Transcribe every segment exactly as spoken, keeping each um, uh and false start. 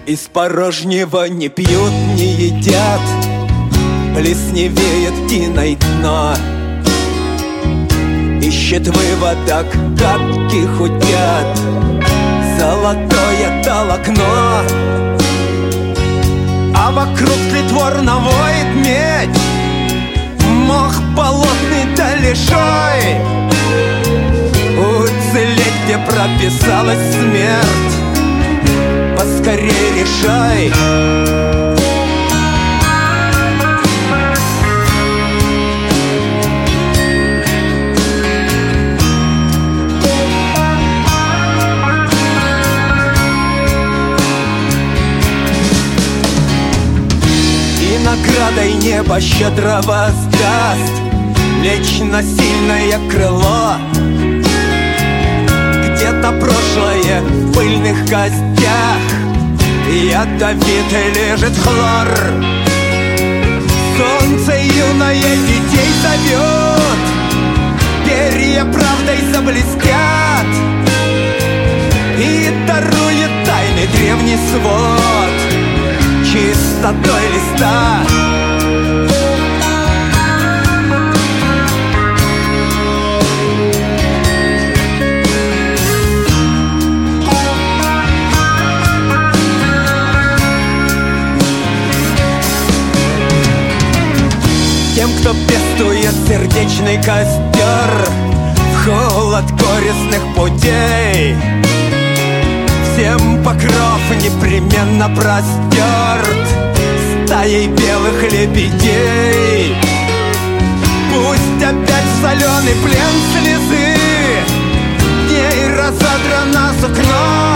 Из порожнего не пьют, не едят, плесневеет тиной дно. Ищет выводок, катки худят, золотое толокно. А вокруг притворно воет медь, мох болотный да лишой. Уцелеть, где прописалась смерть, поскорей решай. И наградой небо щедро воздаст лечь на сильное крыло. Где-то прошлое в пыльных костях, ядовитый лежит хлор. Солнце юное детей зовет, перья правдой заблестят, и дарует тайный древний свод чистотой листа. Тем, кто пестует сердечный костер в холод горестных путей, всем покров непременно простерт стаей белых лебедей. Пусть опять в соленый плен слезы дней разодрано сукно,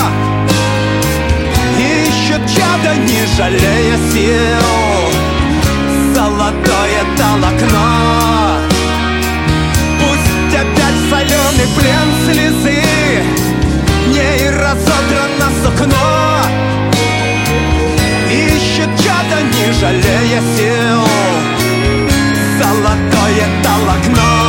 ищут чадо, не жалея сил, золотое толокно. Пусть опять в соленый плен слезы дней разодрано сукно, ищет чадо, не жалея сил, золотое толокно.